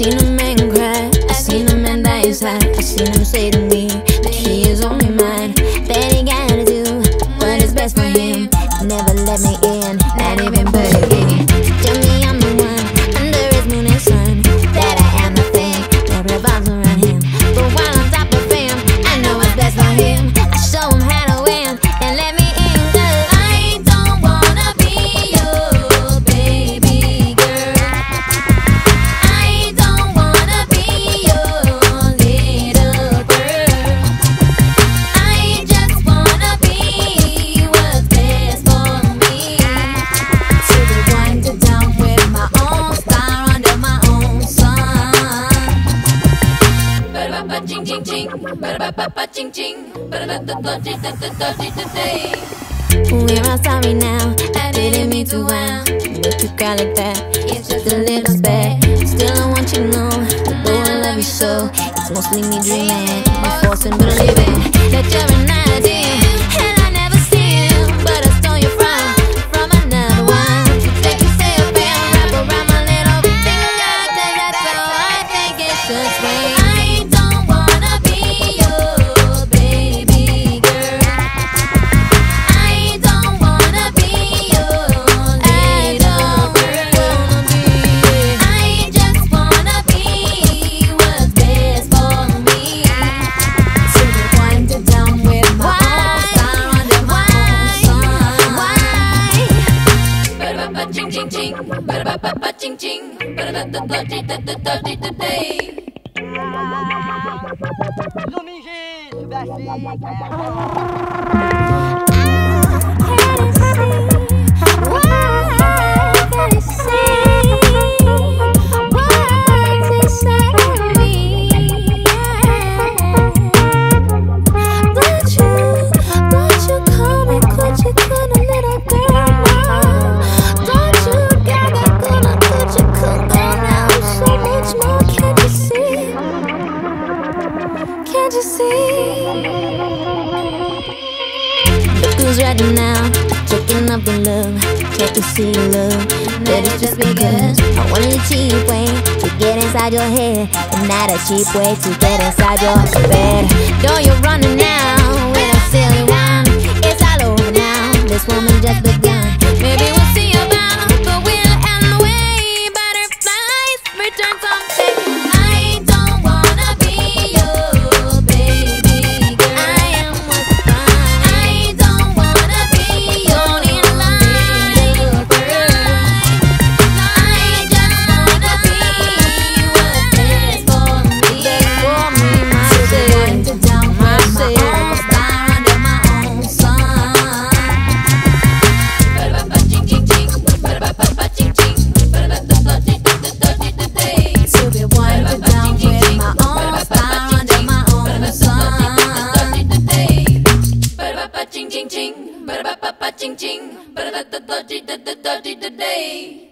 seen a man cry, I seen a man die inside. I seen him say to me that he is only mine, that he gotta do what is best for him. Never let me in, not even begging. Tell me I'm the one under his moon and sun, that I am the thing that revolves around him. But while on top of him, I know what's best for him. I show him how to win, and let me in, 'cause I don't wanna be your baby girl. I don't wanna be your little girl. I just wanna be what's best for me. To the one to down with my own star under my own sun. Ching ching ching, ching ching, we're all sorry now, I didn't mean to wow, but you call it that, it's just a little spec. Still I want you to know, although I love you so, it's mostly me dreaming, I'm forcing believing that you're an idea, and I never see you, but I stole you from another one. Take you say a band, wrap around my little finger, 'cause that's how I think it should swing. I don't wanna be your baby girl. I don't wanna be your little girl. I just wanna be what's best for me. To the one to down with my own star under my own sun. Why? Ching ching ching, ching ching, can't you see? Look who's ready now, checking up the love, check to see love. But it's just because I wanted a cheap way to get inside your head, and not a cheap way to get inside your bed. Though you're running now with a silly one, it's all over now, this woman just begun. Maybe we'll see about the will and the way butterflies return someday. I don't wanna be your baby girl. I am what's fine. I don't wanna be your little girl. I just wanna be what's best for me. To down with my own star under my own sun. Ching ching ching, ching ching, to be one to down with my own star under my own sun. Ching ching ching, ching ching,